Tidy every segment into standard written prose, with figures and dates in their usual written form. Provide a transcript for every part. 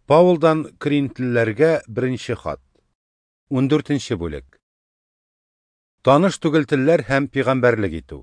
Паулдан Коринтлілерге бірінші хат. 14-ші бөлек. Таныш түгілтілер һәм пиғамбәрлік ету.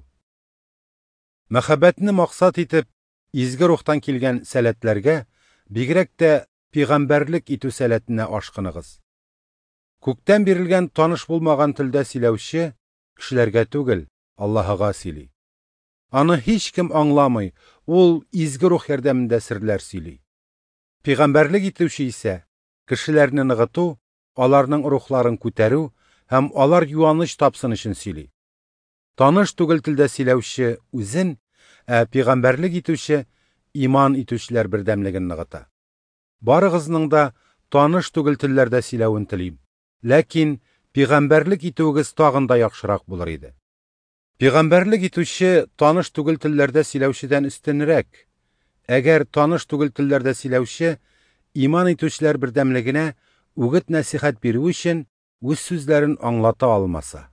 Мәхәббәтні мақсат етіп, изгі рухтан келген сәләтләргә, бигрәк тә пиғамбәрлік ету сәләтіне ашқынығыз. Күктән берілген таныш булмаған тілдә сөйләүче кешеләргә түгел, Аллаһыга сөйли. Аны һич кем аңламый, ул изгі рух ярдәмендә серләр сөйли. Пиғамбәрлік итүче исә, кешеләрне ныгыту, аларның рухларын күтәрү һәм алар юаныч тапсын өчен сөйли. Таныш түгел телдә сөйләүче үзен, пиғамбәрлік итүче иман итүчеләр бердәмлеген ныгыта. Барыгызның да таныш түгел телләрдә сөйләвен телим. Ләкин пиғамбәрлік итүегез тагын да яхшырак булыр иде. Пиғамбәрлік итүче таныш түгел телләрдә сөйләүчедән өстенрәк. Әгәр таныш түгел телләрдә сөйләүче иман итүчеләр бердәмлегенә үгет нәсихәт бирү өчен үз сүзләрен аңлата алмаса.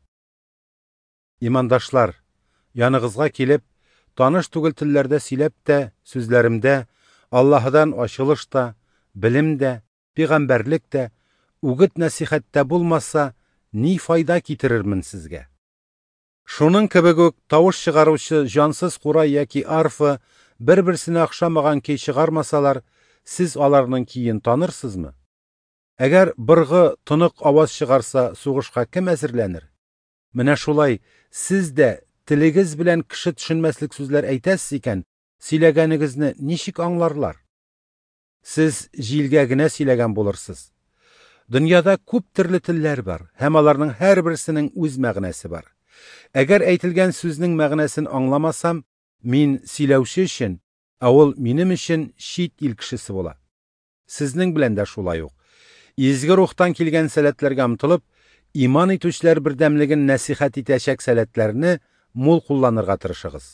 Имандашлар, янығызга килеп, таныш түгел телләрдә сөйләп тә, сүзләремдә Аллаһыдан ачылыш та, белем дә, пиғамбәрлек тә, үгет нәсихәттә булмаса, ни файда китерермен сезгә? Шуның кебек үк тавыш чыгаручы җансыз курай яки арфа бер-берсенә охшамаган көй чыгармасалар, сез аларның көен танырсызмы? Әгәр быргы тонык аваз чыгарса, сугышка кем әзерләнер? Менә шулай, сез дә телегез белән кеше төшенмәслек сүзләр әйтәсез икән, сөйләгәнегезне ничек аңларлар? Сез җилгә генә сөйләгән булырсыз. Дөньяда күп төрле телләр бар, һәм аларның һәрберсенең үз мәгънәсе бар. Әгәр әйтелгән сүзнең мәгънәсен аңламасам, мин сөйләүче өчен, ул минем өчен чит ил кешесе була. Сезнең белән дә шулай ук. Изге рухтан килгән сәләтләргә омтылып, иман итүчеләр бердәмлеген нәсихәт итәчәк сәләтләрне мул кулланырга тырышыгыз.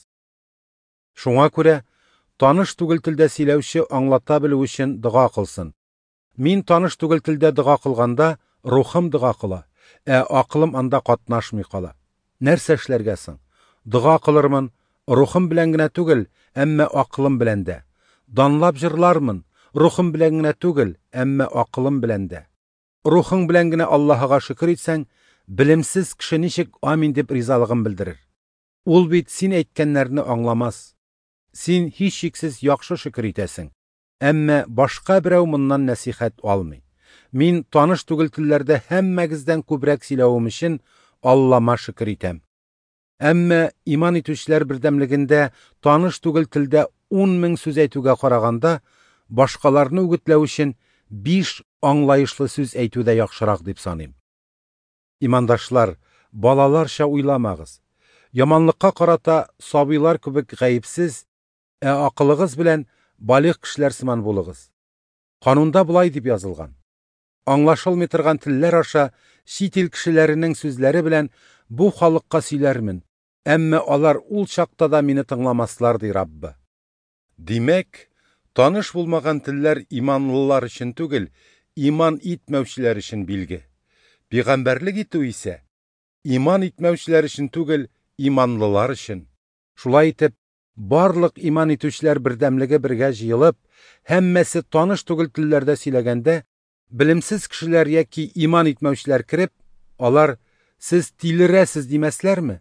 Шуңа күрә, таныш түгел телдә сөйләүче аңлата белү өчен дуга кылсын. Мин таныш түгел телдә дуга кылганда, рухым дуга кыла, акылым анда катнашмый кала. Нәрсә эшләргә соң? Дуга кылырмын, рухым белән генә түгел, әмма акылым белән дә. Данлап җырлармын, рухым белән генә түгел, әмма акылым белән дә. Рухың белән генә Аллаһыга шөкер итсәң, белемсез кеше ничек амин дип ризалыгын белдерер? Ул бит син әйткәннәрне аңламас. Син һич шиксез яхшы шөкер итәсең, әмма башка берәү моннан нәсихәт алмый. Мин таныш түгел телләрдә һәммәгездән күбрәк сөйләвем өчен Аллама шөкер итәм. Әмма иман итүчеләр бердәмлегендә таныш түгел телдә 10,000 сүз әйтүгә караганда, башкаларны үгетләү өчен 5 аңлаешлы сүз әйтүдә яхшырак дип саныйм. Имандашлар, балаларча уйламагыз. Яманлыкка карата сабыйлар кебек гаепсез, акылыгыз белән балык кешеләр сыман булыгыз. Канунда булай дип язылган. Аңлашылмый торган телләр аша чит ил кешеләренең сүзләре белән бу халыкка сөйләрмен, әмма алар ул чакта да мине тыңламаслар ди Раббы. Димәк, таныш булмаган телләр иманлылар өчен түгел, иман итмәүчеләр өчен билге. Пиғамбәрлек итү исә иман итмәүчеләр өчен түгел, иманлылар өчен. Шулай итеп, барлык иман итүчеләр бердәмлеге бергә җыелып, һәммәсе таныш түгел телләрдә сөйләгәндә, белемсез кешеләр яки иман итмәүчеләр кирип, алар сез тилерәсез димәсләрме?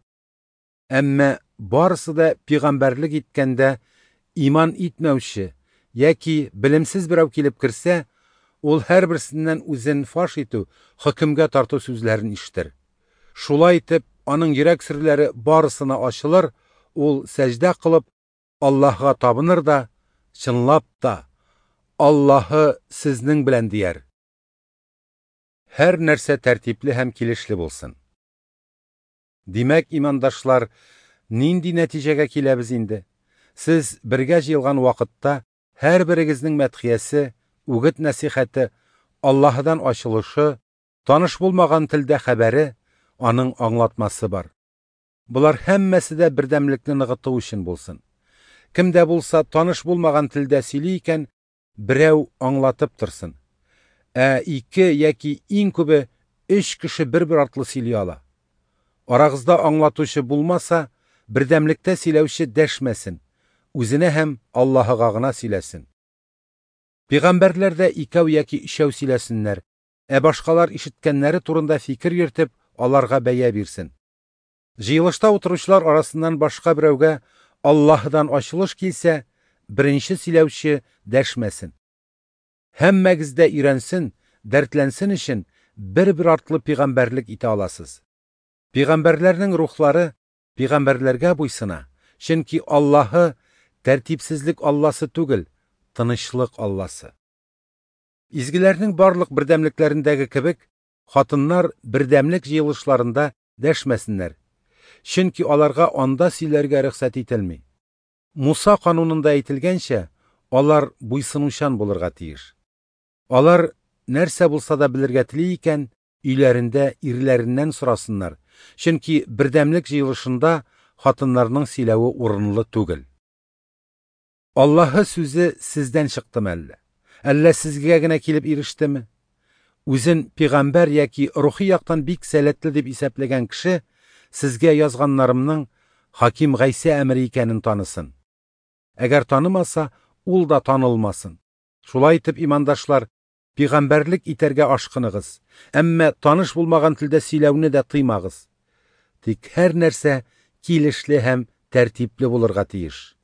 Әмма барысы да пиғамбәрлек иткәндә иман итмәүче яки белемсез берәү килеп керсә, ул һәрберсеннән үзен фаш итү, хөкемгә тарту сүзләрен ишетер. Шулай итеп, аның йөрәк серләре барысына ачылыр, ул сәҗдә кылып, Аллаһка табыныр да, чынлап та, Аллаһы сезнең белән дияр. Һәр нәрсә тәртипле һәм килешле булсын. Димәк, имандашлар, нинди нәтиҗәгә киләбез инде? Сез бергә җыелган вакытта һәрберегезнең мәдхиясе, үгет нәсихәте, Аллаһыдан ачылышы, таныш булмаган телдә хәбәре, аның аңлатмасы бар. Булар һәммәсе дә бердәмлекне ныгыту өчен булсын. Кемдә булса таныш булмаган телдә сөйли икән, берәү аңлатып торсын. 2 яки иң күбе 3 кеше бер-бер артлы сөйли ала. Арагызда аңлатучы булмаса, бердәмлектә сөйләүче дәшмәсен, үзенә һәм Аллаһыга гына сөйләсен. Пигамбәрләр дә икәү яки өчәү сөйләсеннәр, башкалар ишеткәннәре турында фикер йөртеп, аларга бәя бирсен. Җыелышта утыручылар арасыннан башка берәүгә Аллаһдан ачылыш килсә, беренче сөйләүче дәшмәсен. Һәммәгез дә өйрәнсен, дәртләнсен өчен бер-бер артлы пигамбәрлек итә аласыз. Пигамбәрләрнең рухлары пигамбәрләргә буйсына, чөнки Аллаһы тәртипсезлек Алласы түгел, тынычлык Алласы. Изгеләрнең барлык бердәмлекләрендәге кебек, хатыннар бердәмлек җыелышларында дәшмәсеннәр, чөнки аларга анда сөйләргә рөхсәт ителми. Муса канунында әйтелгәнчә, алар буйсынучан булырга тиеш. Алар нәрсә булса да белергә тели икән, өйләрендә ирләреннән сорасыннар, чөнки бердәмлек җыелышында хатыннарның сөйләве урынлы түгел. Аллаһы сүзе сездән чыктымы әллә? Әллә сезгә генә килеп ирештеме? Үзен пигамбәр яки рухи яктан бик сәләтле дип исәпләгән кеше сезгә язганнарымның Хаким Гайса әмере икәнен танысын. Әгәр танымаса, ул да танылмасын. Шулай итеп, имандашлар, пигамбәрлек итәргә ашкыныгыз, әмма таныш булмаган телдә сөйләүне дә тыймагыз. Тик һәр нәрсә килешле һәм тәртипле булырга тиеш.